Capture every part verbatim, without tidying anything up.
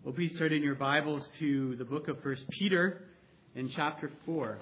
Well, please turn in your Bibles to the book of First Peter in chapter four.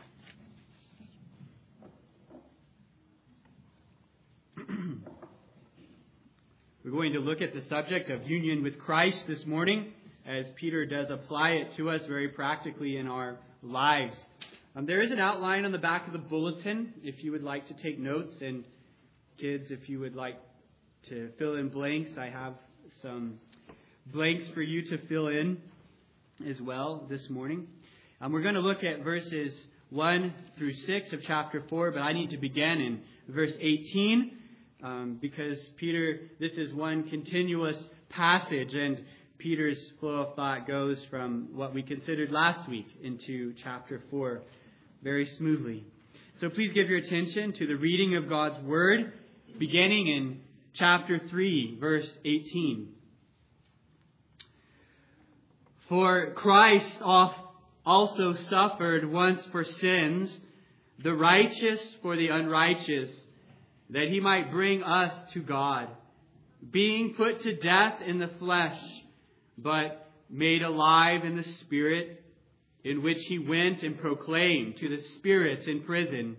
We're going to look at the subject of union with Christ this morning, as Peter does apply it to us very practically in our lives. Um, there is an outline on the back of the bulletin if you would like to take notes, and kids, if you would like to fill in blanks, I have some blanks for you to fill in as well this morning. Um, we're going to look at verses one through six of chapter four, but I need to begin in verse eighteen um, because Peter, this is one continuous passage, and Peter's flow of thought goes from what we considered last week into chapter four very smoothly. So please give your attention to the reading of God's Word, beginning in chapter three, verse eighteen. For Christ also suffered once for sins, the righteous for the unrighteous, that he might bring us to God, being put to death in the flesh, but made alive in the Spirit, in which he went and proclaimed to the spirits in prison,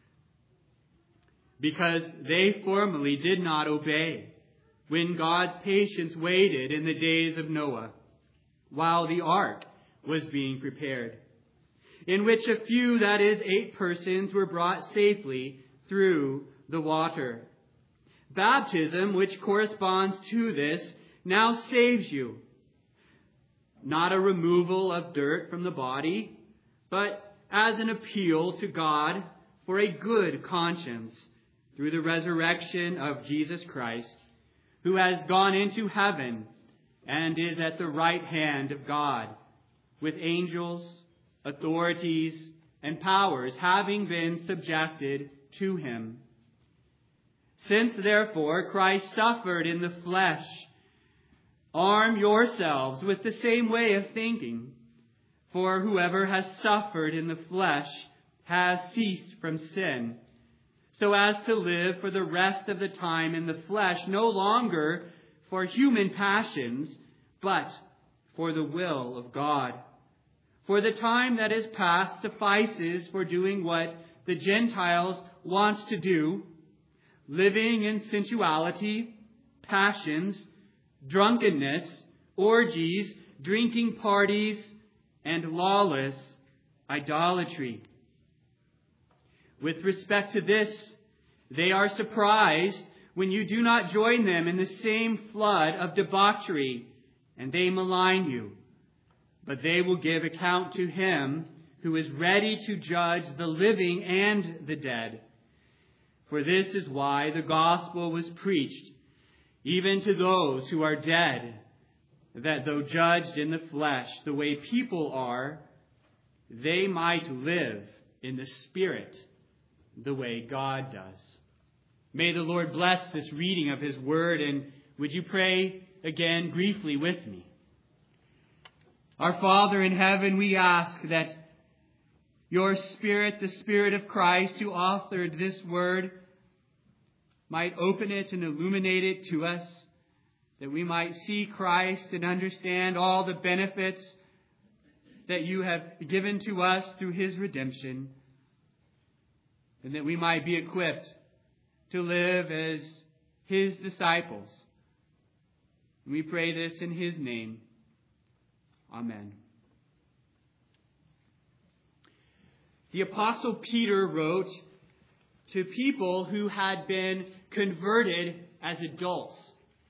because they formerly did not obey, when God's patience waited in the days of Noah, while the ark was being prepared, in which a few, that is, eight persons, were brought safely through the water. Baptism, which corresponds to this, now saves you. Not a removal of dirt from the body, but as an appeal to God for a good conscience through the resurrection of Jesus Christ, who has gone into heaven and is at the right hand of God, with angels, authorities, and powers having been subjected to him. Since therefore Christ suffered in the flesh, arm yourselves with the same way of thinking. For whoever has suffered in the flesh has ceased from sin, so as to live for the rest of the time in the flesh, no longer for human passions, but for the will of God. For the time that is past suffices for doing what the Gentiles want to do, living in sensuality, passions, drunkenness, orgies, drinking parties, and lawless idolatry. With respect to this, they are surprised when you do not join them in the same flood of debauchery, and they malign you. But they will give account to him who is ready to judge the living and the dead. For this is why the gospel was preached, even to those who are dead, that though judged in the flesh the way people are, they might live in the Spirit the way God does. May the Lord bless this reading of his word, and would you pray again briefly with me? Our Father in heaven, we ask that your Spirit, the Spirit of Christ who authored this word, might open it and illuminate it to us, that we might see Christ and understand all the benefits that you have given to us through his redemption, and that we might be equipped to live as his disciples. We pray this in his name. Amen. The Apostle Peter wrote to people who had been converted as adults,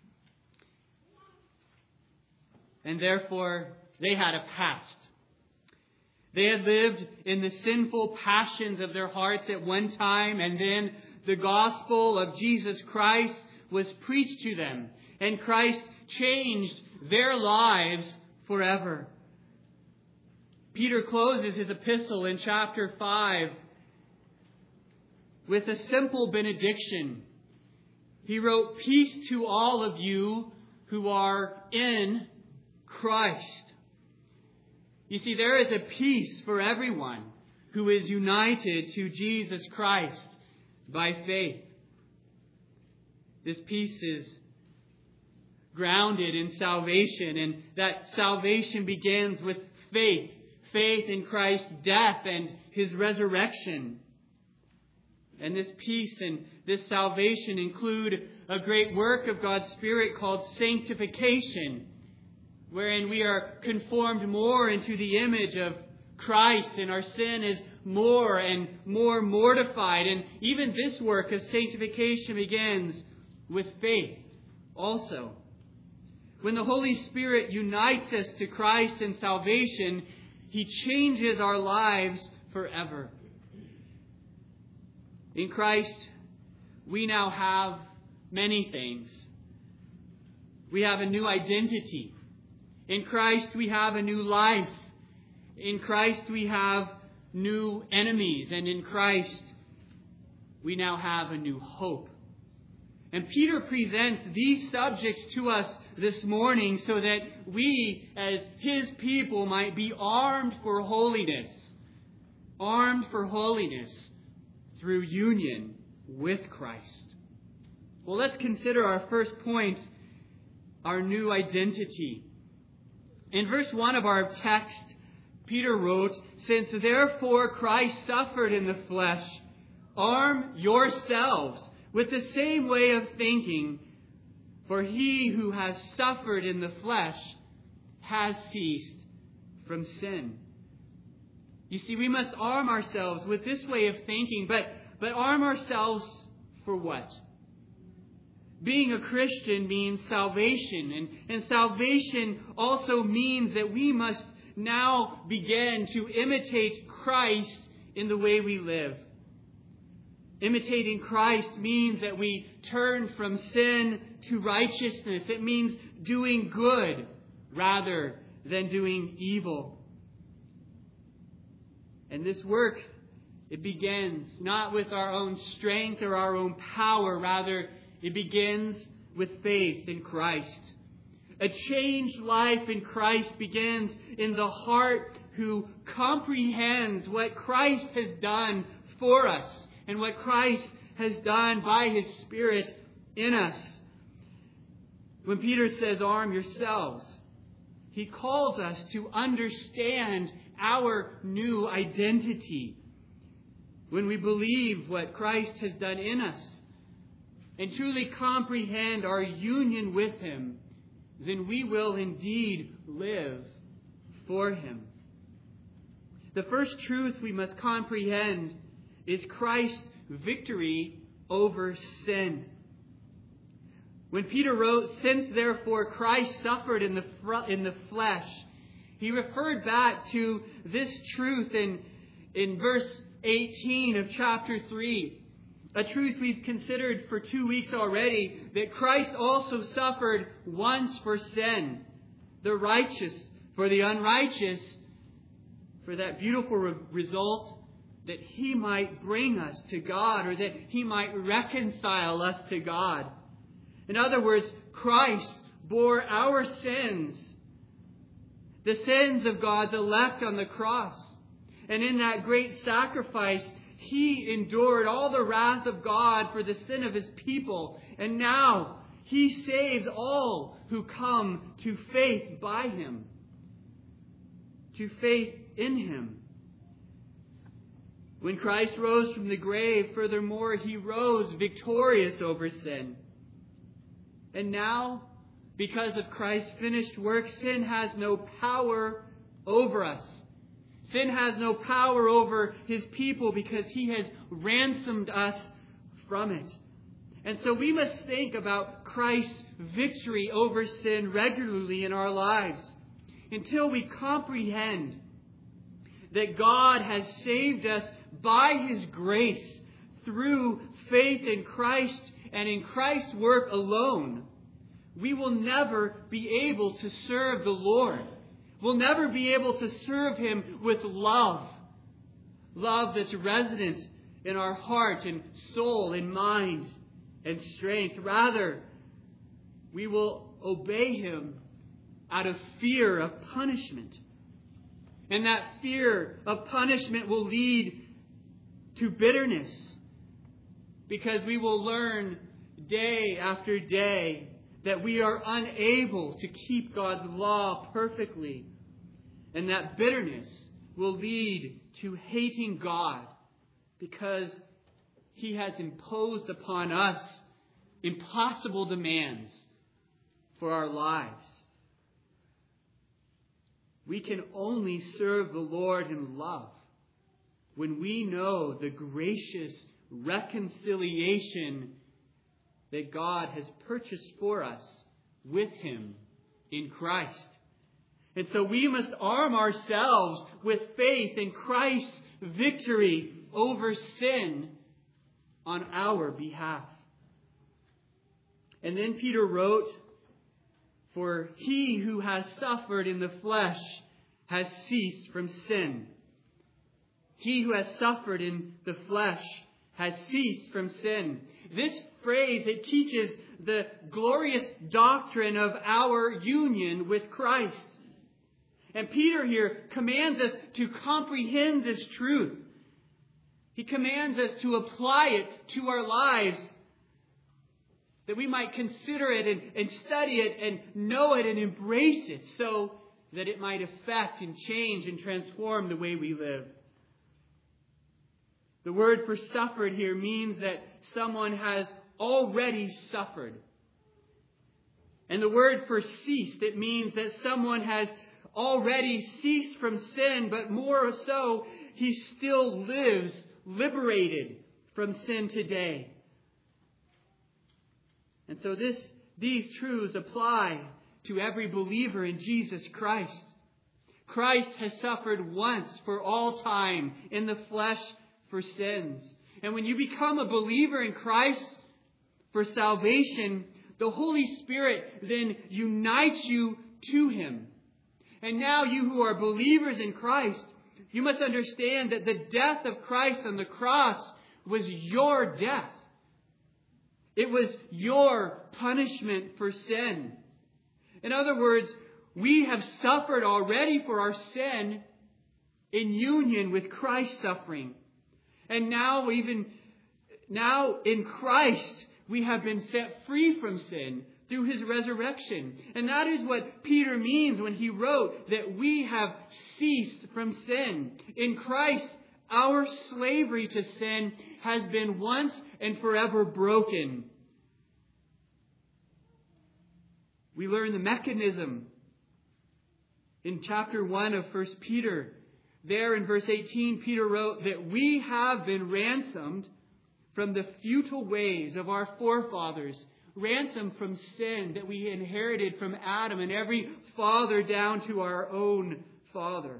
and therefore they had a past. They had lived in the sinful passions of their hearts at one time, and then the gospel of Jesus Christ was preached to them, and Christ changed their lives forever. Peter closes his epistle in chapter five with a simple benediction. He wrote, "Peace to all of you who are in Christ." You see, there is a peace for everyone who is united to Jesus Christ by faith. This peace is grounded in salvation, and that salvation begins with faith. Faith in Christ's death and His resurrection. And this peace and this salvation include a great work of God's Spirit called sanctification, wherein we are conformed more into the image of Christ, and our sin is more and more mortified. And even this work of sanctification begins with faith also. When the Holy Spirit unites us to Christ in salvation, He changes our lives forever. In Christ, we now have many things. We have a new identity. In Christ, we have a new life. In Christ, we have new enemies. And in Christ, we now have a new hope. And Peter presents these subjects to us this morning so that we, as His people, might be armed for holiness. Armed for holiness through union with Christ. Well, let's consider our first point, our new identity. In verse one of our text, Peter wrote, "Since therefore Christ suffered in the flesh, arm yourselves with the same way of thinking, for he who has suffered in the flesh has ceased from sin." You see, we must arm ourselves with this way of thinking, but, but arm ourselves for what? Being a Christian means salvation, and, and salvation also means that we must now begin to imitate Christ in the way we live. Imitating Christ means that we turn from sin to righteousness. It means doing good rather than doing evil. And this work, it begins not with our own strength or our own power. Rather, it begins with faith in Christ. A changed life in Christ begins in the heart who comprehends what Christ has done for us and what Christ has done by His Spirit in us. When Peter says, "Arm yourselves," he calls us to understand our new identity. When we believe what Christ has done in us and truly comprehend our union with Him, then we will indeed live for Him. The first truth we must comprehend is Christ's victory over sin. When Peter wrote, "Since therefore Christ suffered in the fr- in the flesh," he referred back to this truth in, in verse eighteen of chapter three. A truth we've considered for two weeks already, that Christ also suffered once for sin, the righteous for the unrighteous, for that beautiful re- result that He might bring us to God, or that He might reconcile us to God. In other words, Christ bore our sins, the sins of God's elect on the cross. And in that great sacrifice, He endured all the wrath of God for the sin of His people. And now He saves all who come to faith by Him, to faith in Him. When Christ rose from the grave, furthermore, He rose victorious over sin. And now, because of Christ's finished work, sin has no power over us. Sin has no power over His people because He has ransomed us from it. And so we must think about Christ's victory over sin regularly in our lives until we comprehend that God has saved us by His grace through faith in Christ and in Christ's work alone. We will never be able to serve the Lord. We'll never be able to serve Him with love. Love that's resident in our heart and soul and mind and strength. Rather, we will obey Him out of fear of punishment. And that fear of punishment will lead to bitterness, because we will learn day after day that we are unable to keep God's law perfectly, and that bitterness will lead to hating God because He has imposed upon us impossible demands for our lives. We can only serve the Lord in love when we know the gracious reconciliation that God has purchased for us with Him in Christ. And so we must arm ourselves with faith in Christ's victory over sin on our behalf. And then Peter wrote, "For he who has suffered in the flesh has ceased from sin." He who has suffered in the flesh has ceased from sin. This phrase, it teaches the glorious doctrine of our union with Christ. And Peter here commands us to comprehend this truth. He commands us to apply it to our lives, that we might consider it and, and study it and know it and embrace it, so that it might affect and change and transform the way we live. The word for suffered here means that someone has already suffered. And the word for ceased, it means that someone has already ceased from sin, but more so, he still lives liberated from sin today. And so this, these truths apply to every believer in Jesus Christ. Christ has suffered once for all time in the flesh for sins. And when you become a believer in Christ for salvation, the Holy Spirit then unites you to Him. And now you who are believers in Christ, you must understand that the death of Christ on the cross was your death. It was your punishment for sin. In other words, we have suffered already for our sin in union with Christ's suffering. And now, even now in Christ, we have been set free from sin through His resurrection. And that is what Peter means when he wrote that we have ceased from sin. In Christ, our slavery to sin has been once and forever broken. We learn the mechanism in chapter one of First Peter. There in verse eighteen, Peter wrote that we have been ransomed from the futile ways of our forefathers, ransomed from sin that we inherited from Adam and every father down to our own father.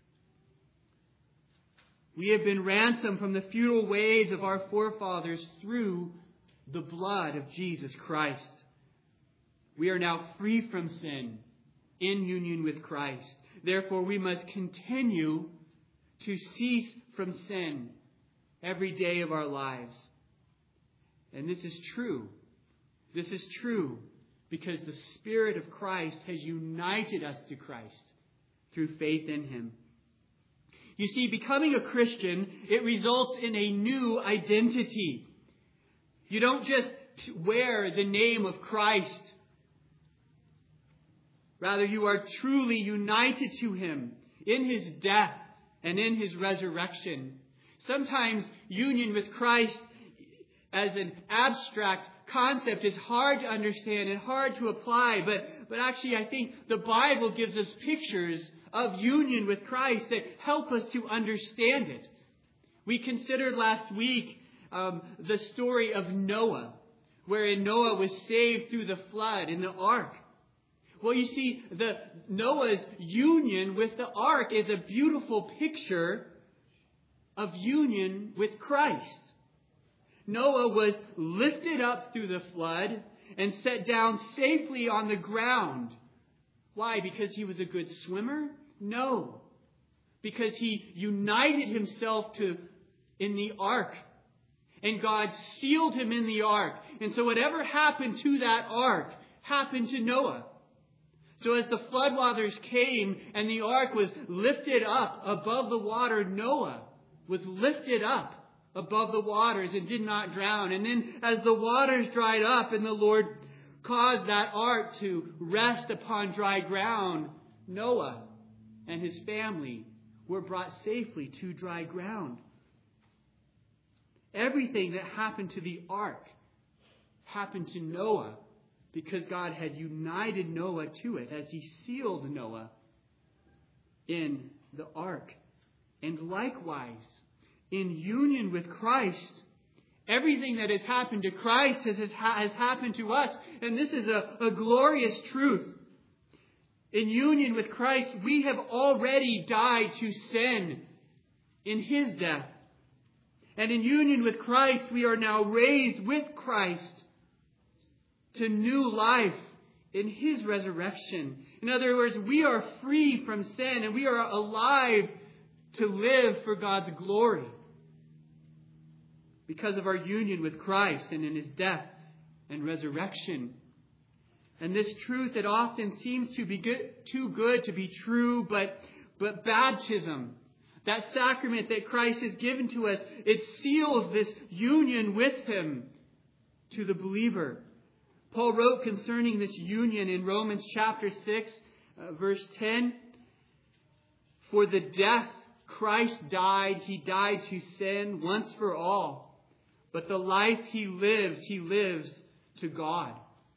We have been ransomed from the futile ways of our forefathers through the blood of Jesus Christ. We are now free from sin in union with Christ. Therefore, we must continue to cease from sin every day of our lives. And this is true. This is true because the Spirit of Christ has united us to Christ through faith in Him. You see, becoming a Christian, it results in a new identity. You don't just wear the name of Christ. Rather, you are truly united to Him in His death and in His resurrection. Sometimes union with Christ as an abstract concept is hard to understand and hard to apply, but, but actually I think the Bible gives us pictures of union with Christ that help us to understand it. We considered last week um, the story of Noah, wherein Noah was saved through the flood in the ark. Well, you see, the Noah's union with the ark is a beautiful picture of union with Christ. Noah was lifted up through the flood and set down safely on the ground. Why? Because he was a good swimmer? No. Because he united himself to in the ark. And God sealed him in the ark. And so whatever happened to that ark happened to Noah. So as the floodwaters came and the ark was lifted up above the water, Noah was lifted up above the waters and did not drown. And then as the waters dried up and the Lord caused that ark to rest upon dry ground, Noah and his family were brought safely to dry ground. Everything that happened to the ark happened to Noah because God had united Noah to it as he sealed Noah in the ark. And likewise, in union with Christ, everything that has happened to Christ has, has, has happened to us. And this is a, a glorious truth. In union with Christ, we have already died to sin in his death. And in union with Christ, we are now raised with Christ to new life in his resurrection. In other words, we are free from sin and we are alive to live for God's glory because of our union with Christ and in his death and resurrection. And this truth that often seems to be good, too good to be true, but, but baptism, that sacrament that Christ has given to us, it seals this union with him to the believer. Paul wrote concerning this union in Romans chapter six, uh, verse ten, "For the death Christ died, he died to sin once for all. But the life he lives, he lives to God."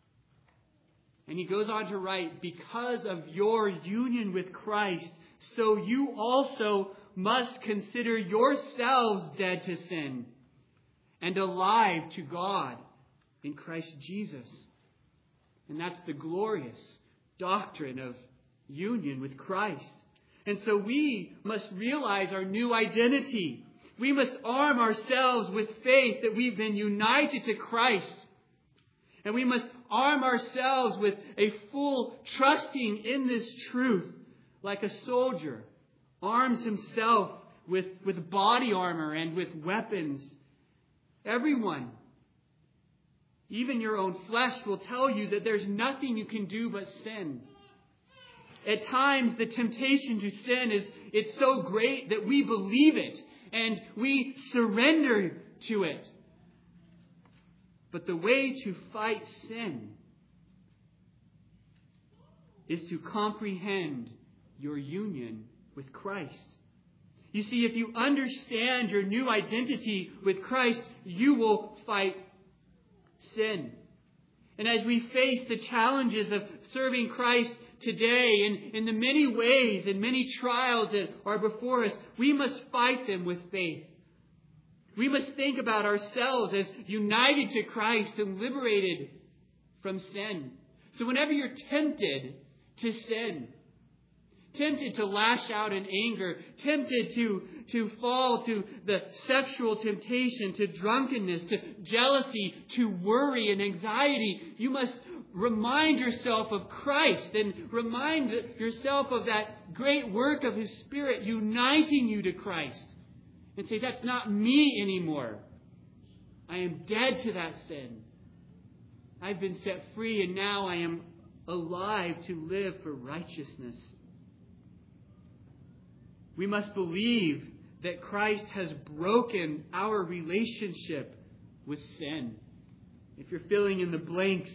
And he goes on to write, "Because of your union with Christ, so you also must consider yourselves dead to sin and alive to God in Christ Jesus." And that's the glorious doctrine of union with Christ. And so we must realize our new identity. We must arm ourselves with faith that we've been united to Christ. And we must arm ourselves with a full trusting in this truth, like a soldier arms himself with, with body armor and with weapons. Everyone, even your own flesh, will tell you that there's nothing you can do but sin. At times, the temptation to sin is it's so great that we believe it and we surrender to it. But the way to fight sin is to comprehend your union with Christ. You see, if you understand your new identity with Christ, you will fight sin. And as we face the challenges of serving Christ today, in, in the many ways and many trials that are before us, we must fight them with faith. We must think about ourselves as united to Christ and liberated from sin. So whenever you're tempted to sin, tempted to lash out in anger, tempted to, to fall to the sexual temptation, to drunkenness, to jealousy, to worry and anxiety, you must remind yourself of Christ and remind yourself of that great work of his Spirit uniting you to Christ. And say, that's not me anymore. I am dead to that sin. I've been set free and now I am alive to live for righteousness. We must believe that Christ has broken our relationship with sin. If you're filling in the blanks,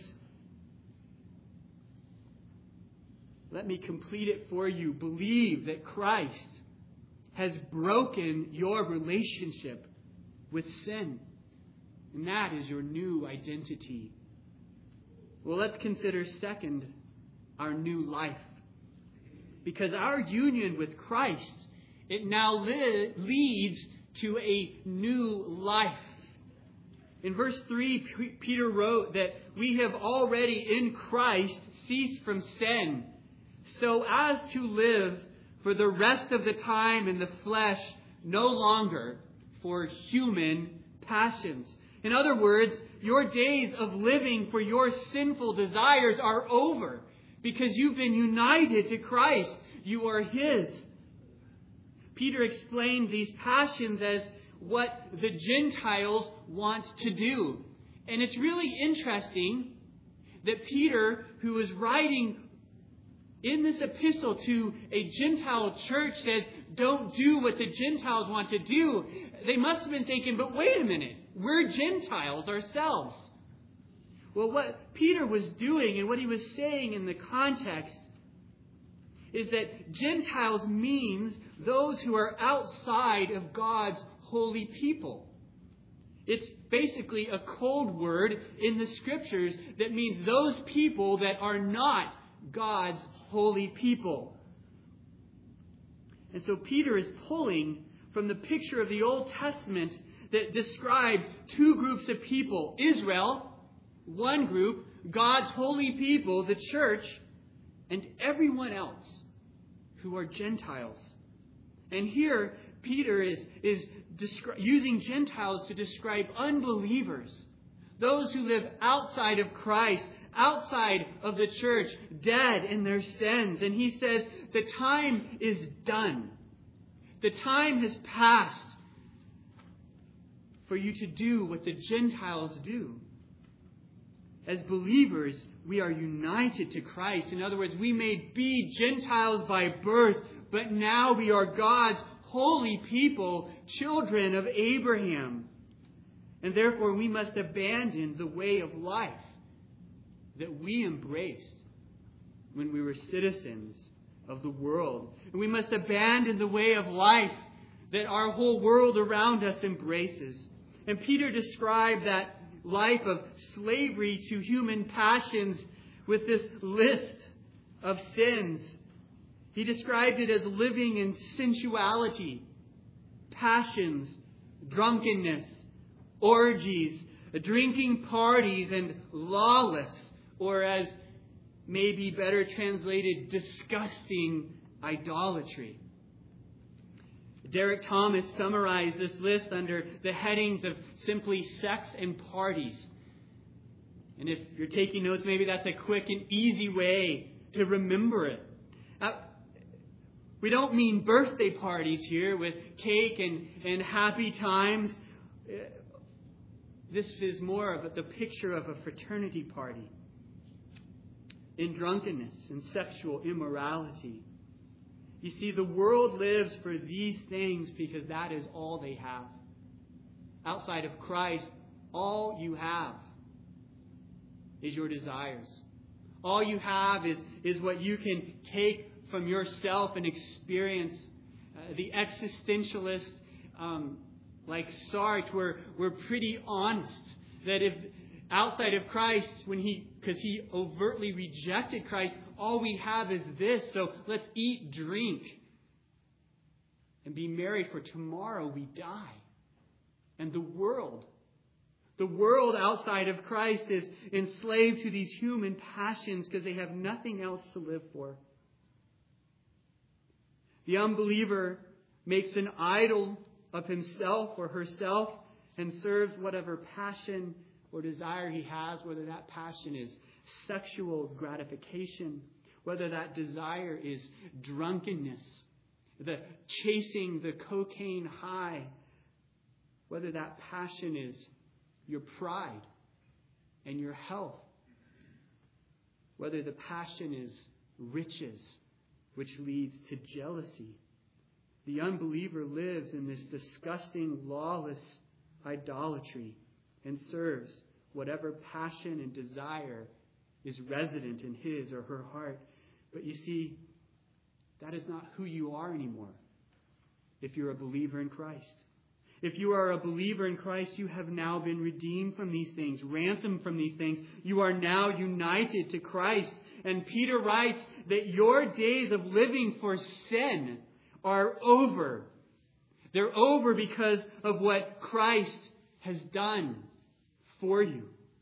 let me complete it for you. Believe that Christ has broken your relationship with sin. And that is your new identity. Well, let's consider second, our new life. Because our union with Christ, it now li- leads to a new life. In verse three, P- Peter wrote that we have already in Christ ceased from sin, so as to live for the rest of the time in the flesh, no longer for human passions. In other words, your days of living for your sinful desires are over because you've been united to Christ. You are his. Peter explained these passions as what the Gentiles want to do. And it's really interesting that Peter, who was writing in this epistle to a Gentile church, says, don't do what the Gentiles want to do. They must have been thinking, but wait a minute, we're Gentiles ourselves. Well, what Peter was doing and what he was saying in the context is that Gentiles means those who are outside of God's holy people. It's basically a cold word in the Scriptures that means those people that are not God's holy people. And so Peter is pulling from the picture of the Old Testament that describes two groups of people. Israel, one group, God's holy people, the church, and everyone else who are Gentiles. And here, Peter is, is descri- using Gentiles to describe unbelievers, those who live outside of Christ, outside of the church, dead in their sins. And he says, the time is done. The time has passed for you to do what the Gentiles do. As believers, we are united to Christ. In other words, we may be Gentiles by birth, but now we are God's holy people, children of Abraham. And therefore, we must abandon the way of life that we embraced when we were citizens of the world. And we must abandon the way of life that our whole world around us embraces. And Peter described that life of slavery to human passions with this list of sins. He described it as living in sensuality, passions, drunkenness, orgies, drinking parties, and lawless, or as maybe better translated, disgusting idolatry. Derek Thomas summarized this list under the headings of simply sex and parties. And if you're taking notes, maybe that's a quick and easy way to remember it. Now, we don't mean birthday parties here with cake and, and happy times. This is more of the picture of a fraternity party in drunkenness and sexual immorality. You see, the world lives for these things because that is all they have. Outside of Christ, all you have is your desires. All you have is, is what you can take from yourself and experience. Uh, the existentialists, um, like Sartre, were, were pretty honest that if outside of Christ, when he, because he overtly rejected Christ, all we have is this. So let's eat, drink, and be merry, for tomorrow we die. And the world, the world outside of Christ is enslaved to these human passions because they have nothing else to live for. The unbeliever makes an idol of himself or herself and serves whatever passion or desire he has, whether that passion is sexual gratification, whether that desire is drunkenness, the chasing the cocaine high, whether that passion is your pride and your health, whether the passion is riches, which leads to jealousy. The unbeliever lives in this disgusting, lawless idolatry and serves whatever passion and desire is resident in his or her heart. But you see, that is not who you are anymore if you're a believer in Christ. If you are a believer in Christ, you have now been redeemed from these things, ransomed from these things. You are now united to Christ. And Peter writes that your days of living for sin are over. They're over because of what Christ has done for you.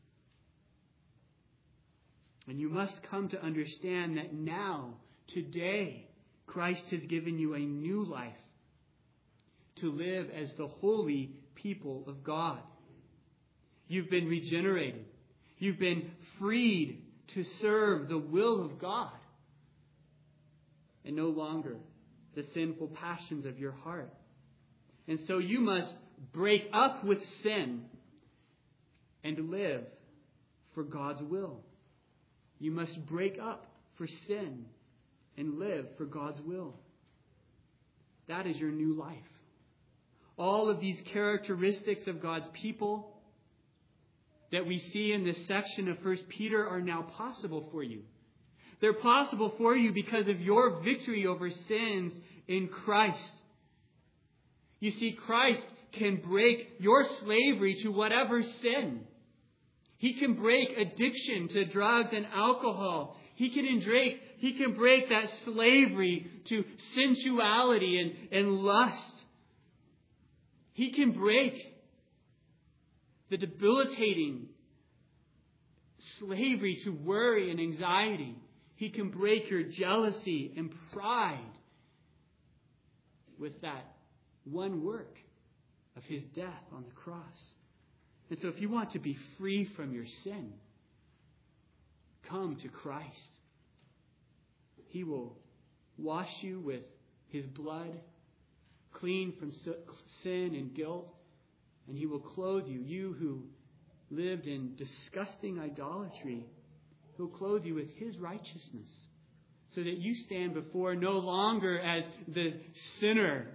And you must come to understand that now, today, Christ has given you a new life to live as the holy people of God. You've been regenerated. You've been freed to serve the will of God and no longer the sinful passions of your heart. And so you must break up with sin and live for God's will. You must break up for sin and live for God's will. That is your new life. All of these characteristics of God's people that we see in this section of First Peter are now possible for you. They're possible for you because of your victory over sins in Christ. You see, Christ can break your slavery to whatever sin. He can break addiction to drugs and alcohol. He can break, he can break that slavery to sensuality and, and lust. He can break the debilitating slavery to worry and anxiety. He can break your jealousy and pride with that one work of his death on the cross. And so if you want to be free from your sin, come to Christ. He will wash you with his blood, clean from sin and guilt, and he will clothe you. You who lived in disgusting idolatry, he'll clothe you with his righteousness, so that you stand before no longer as the sinner,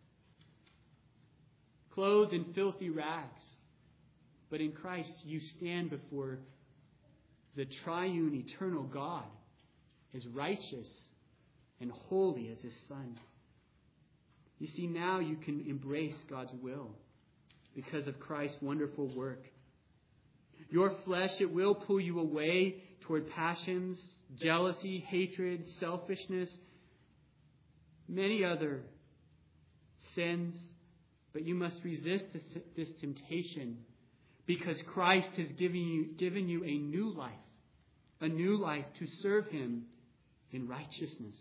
clothed in filthy rags, but in Christ you stand before the triune eternal God as righteous and holy as his Son. You see, now you can embrace God's will because of Christ's wonderful work. Your flesh, it will pull you away toward passions, jealousy, hatred, selfishness, many other sins. But you must resist this, this temptation because Christ has given you, given you a new life, a new life to serve him in righteousness.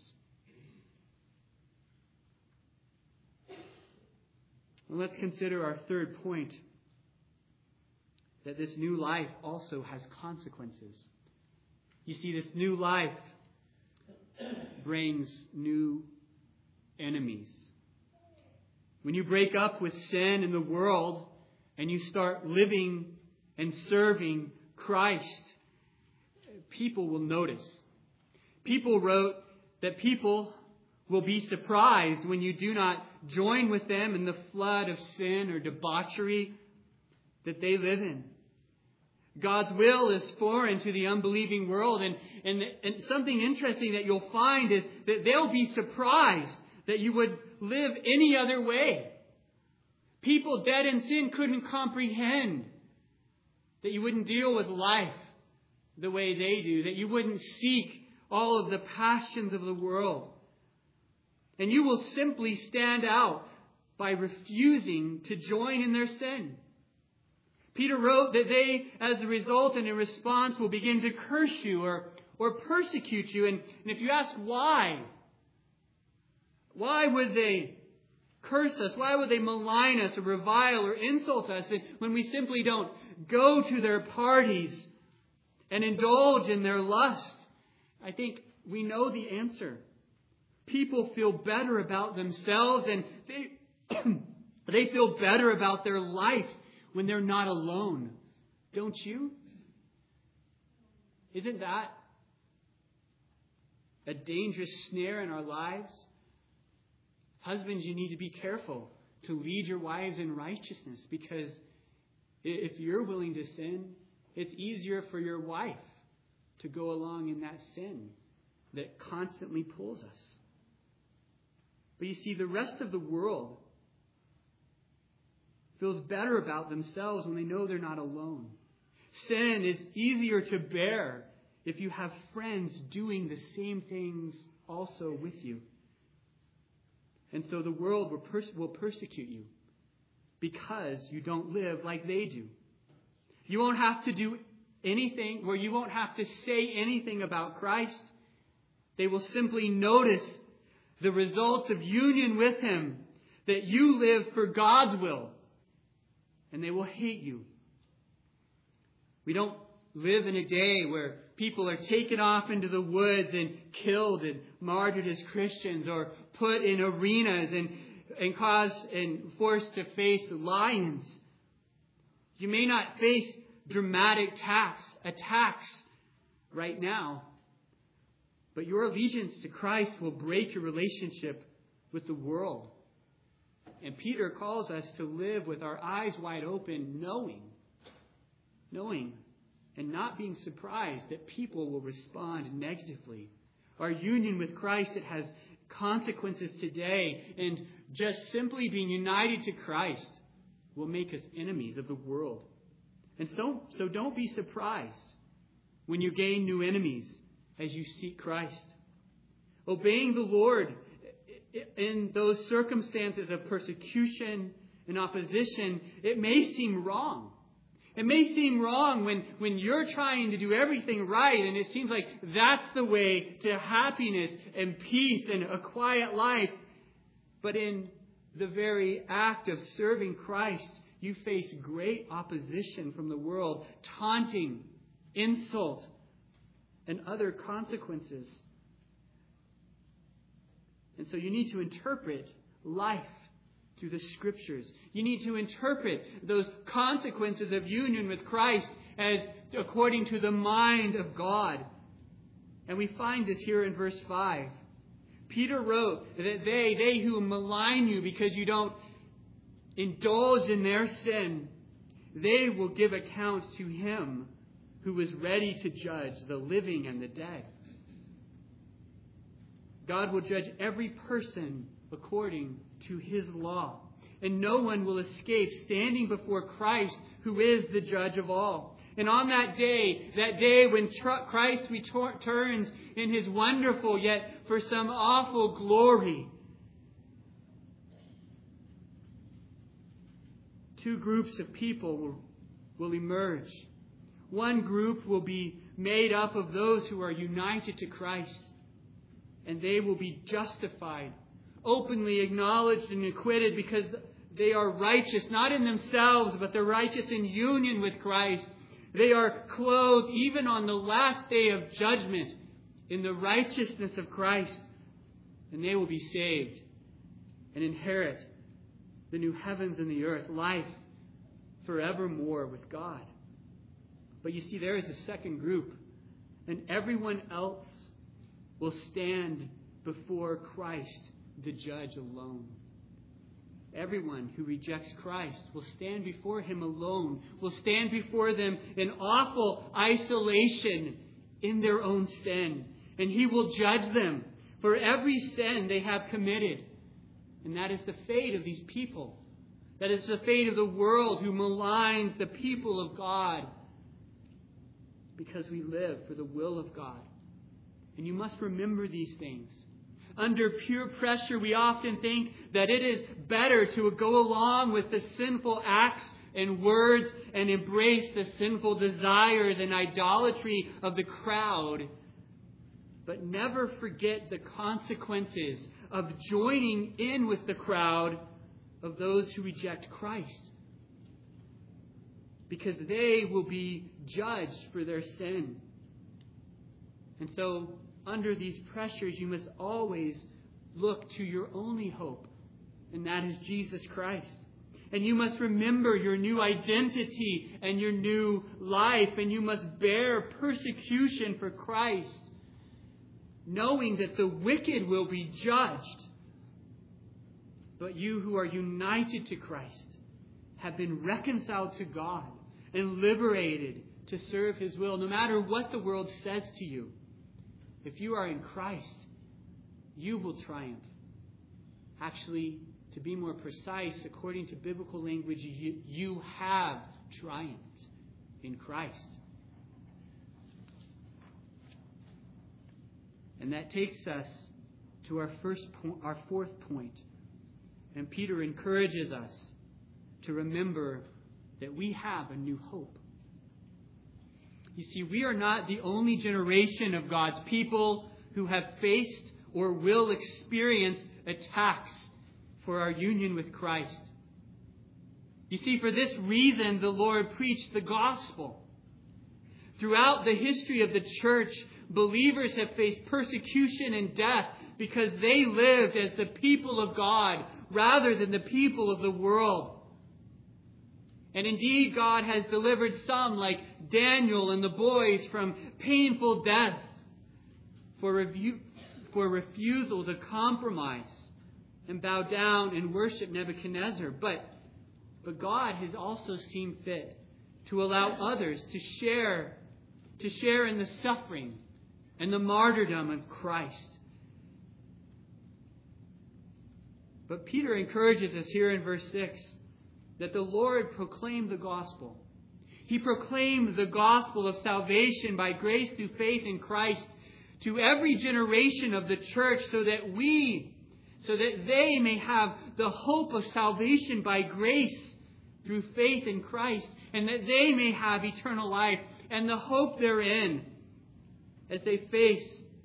Well, let's consider our third point, that this new life also has consequences. You see, this new life brings new enemies. When you break up with sin in the world and you start living and serving Christ, people will notice. People wrote that people will be surprised when you do not join with them in the flood of sin or debauchery that they live in. God's will is foreign to the unbelieving world. And, and, and something interesting that you'll find is that they'll be surprised that you would live any other way. People dead in sin couldn't comprehend that you wouldn't deal with life the way they do, that you wouldn't seek all of the passions of the world. And you will simply stand out by refusing to join in their sin. Peter wrote that they, as a result and in response, will begin to curse you or, or persecute you. And, and if you ask why, why would they curse us? Why would they malign us or revile or insult us when we simply don't go to their parties and indulge in their lust? I think we know the answer. People feel better about themselves and they, they feel better about their life when they're not alone. Don't you? Isn't that a dangerous snare in our lives? Husbands, you need to be careful to lead your wives in righteousness, because if you're willing to sin, it's easier for your wife to go along in that sin that constantly pulls us. But you see, the rest of the world feels better about themselves when they know they're not alone. Sin is easier to bear if you have friends doing the same things also with you. And so the world will, pers- will persecute you because you don't live like they do. You won't have to do anything, or you won't have to say anything about Christ. They will simply notice the results of union with him, that you live for God's will, and they will hate you. We don't live in a day where people are taken off into the woods and killed and martyred as Christians, or put in arenas and, and caused and forced to face lions. You may not face dramatic attacks, attacks right now, but your allegiance to Christ will break your relationship with the world. And Peter calls us to live with our eyes wide open, knowing knowing and not being surprised that people will respond negatively. Our union with Christ, it has consequences today, and just simply being united to Christ will make us enemies of the world. And so, so don't be surprised when you gain new enemies as you seek Christ. Obeying the Lord in those circumstances of persecution and opposition, it may seem wrong. It may seem wrong when, when you're trying to do everything right, and it seems like that's the way to happiness and peace and a quiet life. But in the very act of serving Christ, you face great opposition from the world, taunting, insult, and other consequences. And so you need to interpret life through the Scriptures. You need to interpret those consequences of union with Christ as according to the mind of God. And we find this here in verse five. Peter wrote that they, they who malign you because you don't indulge in their sin, they will give account to Him who is ready to judge the living and the dead. God will judge every person according to His law. And no one will escape standing before Christ, who is the judge of all. And on that day, that day when tr- Christ returns in His wonderful, yet for some awful glory, two groups of people will, will emerge. One group will be made up of those who are united to Christ, and they will be justified, openly acknowledged and acquitted because they are righteous, not in themselves, but they're righteous in union with Christ. They are clothed, even on the last day of judgment, in the righteousness of Christ. And they will be saved and inherit the new heavens and the earth, life forevermore with God. But you see, there is a second group, and everyone else will stand before Christ, the judge alone. Everyone who rejects Christ will stand before Him alone, will stand before them in awful isolation in their own sin. And He will judge them for every sin they have committed. And that is the fate of these people. That is the fate of the world who maligns the people of God, because we live for the will of God. And you must remember these things. Under peer pressure, we often think that it is better to go along with the sinful acts and words and embrace the sinful desires and idolatry of the crowd. But never forget the consequences of joining in with the crowd of those who reject Christ, because they will be judged for their sin. And so, under these pressures, you must always look to your only hope, and that is Jesus Christ. And you must remember your new identity and your new life, and you must bear persecution for Christ, knowing that the wicked will be judged. But you who are united to Christ have been reconciled to God and liberated to serve His will, no matter what the world says to you. If you are in Christ, you will triumph. Actually, to be more precise, according to biblical language, you, you have triumphed in Christ. And that takes us to our first, po- our fourth point. And Peter encourages us to remember that we have a new hope. You see, we are not the only generation of God's people who have faced or will experience attacks for our union with Christ. You see, for this reason, the Lord preached the gospel. Throughout the history of the church, believers have faced persecution and death because they lived as the people of God rather than the people of the world. And indeed, God has delivered some, like Daniel and the boys, from painful death for, review, for refusal to compromise and bow down and worship Nebuchadnezzar. But, but God has also seen fit to allow others to share, to share in the suffering and the martyrdom of Christ. But Peter encourages us here in verse six that the Lord proclaimed the gospel. He proclaimed the gospel of salvation by grace through faith in Christ to every generation of the church, so that we, so that they may have the hope of salvation by grace through faith in Christ, and that they may have eternal life and the hope therein as they face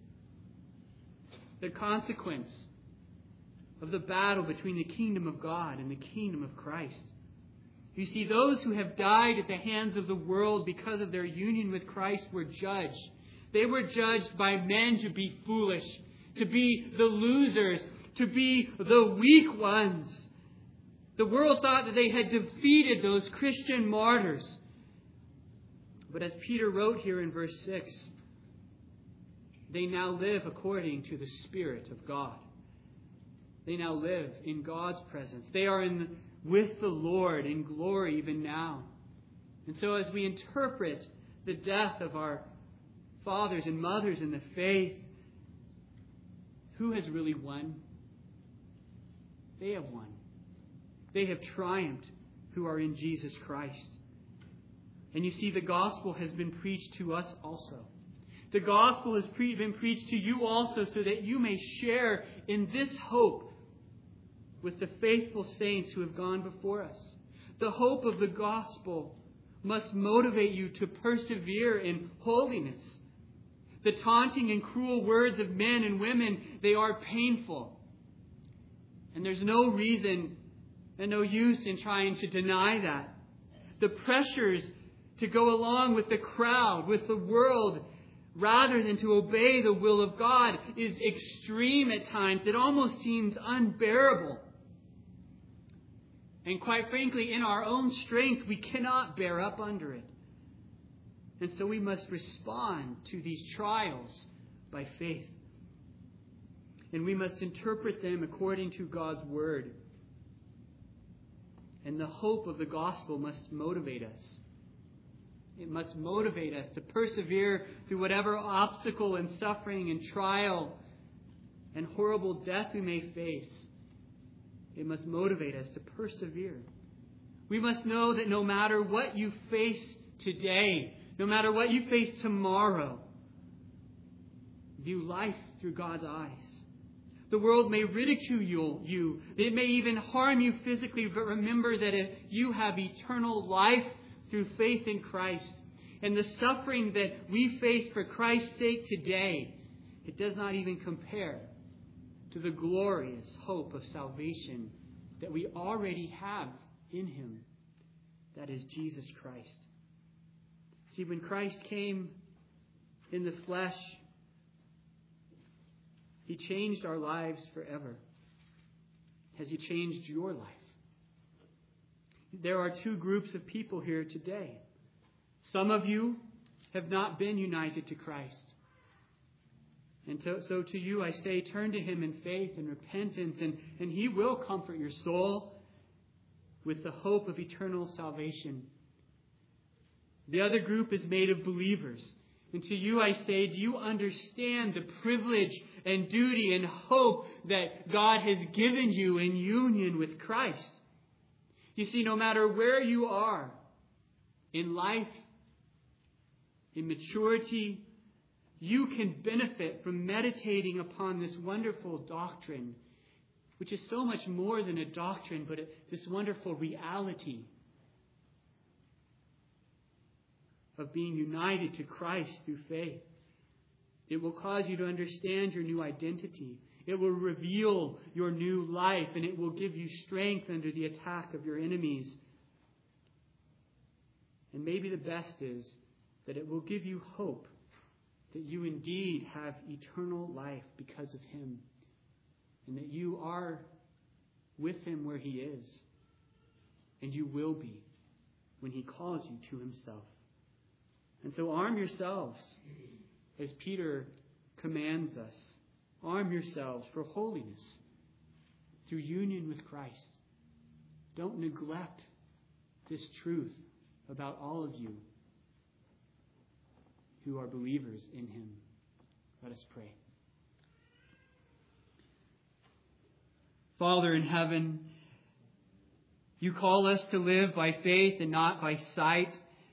the consequence of the battle between the kingdom of God and the kingdom of Christ. You see, those who have died at the hands of the world because of their union with Christ were judged. They were judged by men to be foolish, to be the losers, to be the weak ones. The world thought that they had defeated those Christian martyrs. But as Peter wrote here in verse six, they now live according to the Spirit of God. They now live in God's presence. They are in the, with the Lord in glory even now. And so as we interpret the death of our fathers and mothers in the faith, who has really won? They have won. They have triumphed who are in Jesus Christ. And you see, the gospel has been preached to us also. The gospel has pre- been preached to you also, so that you may share in this hope with the faithful saints who have gone before us. The hope of the gospel must motivate you to persevere in holiness. The taunting and cruel words of men and women, they are painful. And there's no reason and no use in trying to deny that. The pressures to go along with the crowd, with the world, rather than to obey the will of God, is extreme at times. It almost seems unbearable. And quite frankly, in our own strength, we cannot bear up under it. And so we must respond to these trials by faith. And we must interpret them according to God's Word. And the hope of the gospel must motivate us. It must motivate us to persevere through whatever obstacle and suffering and trial and horrible death we may face. It must motivate us to persevere. We must know that no matter what you face today, no matter what you face tomorrow, view life through God's eyes. The world may ridicule you. It may even harm you physically, but remember that if you have eternal life through faith in Christ, and the suffering that we face for Christ's sake today, it does not even compare to the glorious hope of salvation that we already have in Him. That is Jesus Christ. See, when Christ came in the flesh, He changed our lives forever. Has He changed your life? There are two groups of people here today. Some of you have not been united to Christ. And so, so to you I say, turn to Him in faith and repentance, and, and He will comfort your soul with the hope of eternal salvation. The other group is made of believers. And to you I say, do you understand the privilege and duty and hope that God has given you in union with Christ? You see, no matter where you are in life, in maturity, you can benefit from meditating upon this wonderful doctrine, which is so much more than a doctrine, but this wonderful reality of being united to Christ through faith. It will cause you to understand your new identity. It will reveal your new life, and it will give you strength under the attack of your enemies. And maybe the best is that it will give you hope that you indeed have eternal life because of Him, and that you are with Him where He is, and you will be when He calls you to Himself. And so arm yourselves, as Peter commands us. Arm yourselves for holiness through union with Christ. Don't neglect this truth about all of you who are believers in him. Let us pray. Father in heaven, you call us to live by faith and not by sight.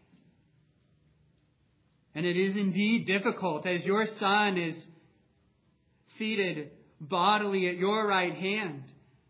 And it is indeed difficult as your Son is seated bodily at your right hand.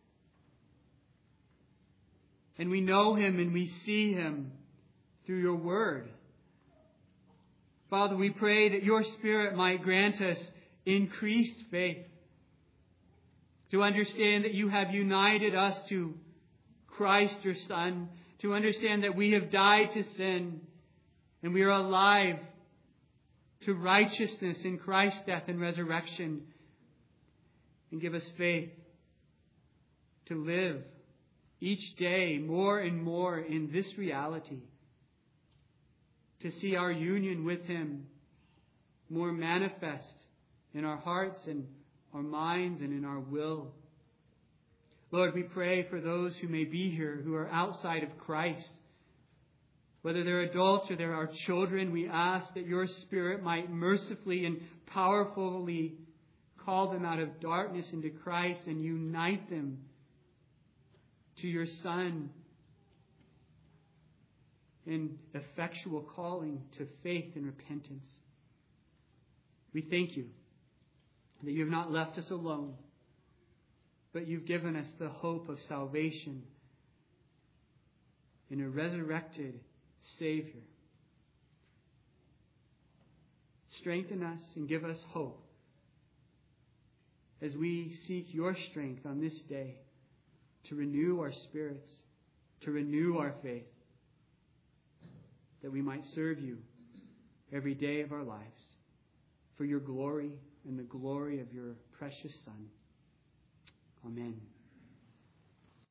And we know him and we see him through your word. Father, we pray that your Spirit might grant us increased faith to understand that you have united us to Christ, your Son, to understand that we have died to sin and we are alive to righteousness in Christ's death and resurrection. And give us faith to live each day more and more in this reality, to see our union with him more manifest in our hearts and our minds and in our will. Lord, we pray for those who may be here who are outside of Christ. Whether they're adults or there are children, we ask that your Spirit might mercifully and powerfully call them out of darkness into Christ and unite them to your Son in effectual calling to faith and repentance. We thank you that you have not left us alone, but you've given us the hope of salvation in a resurrected Savior. Strengthen us and give us hope as we seek your strength on this day to renew our spirits, to renew our faith, that we might serve you every day of our lives for your glory and the glory of your precious Son. Amen.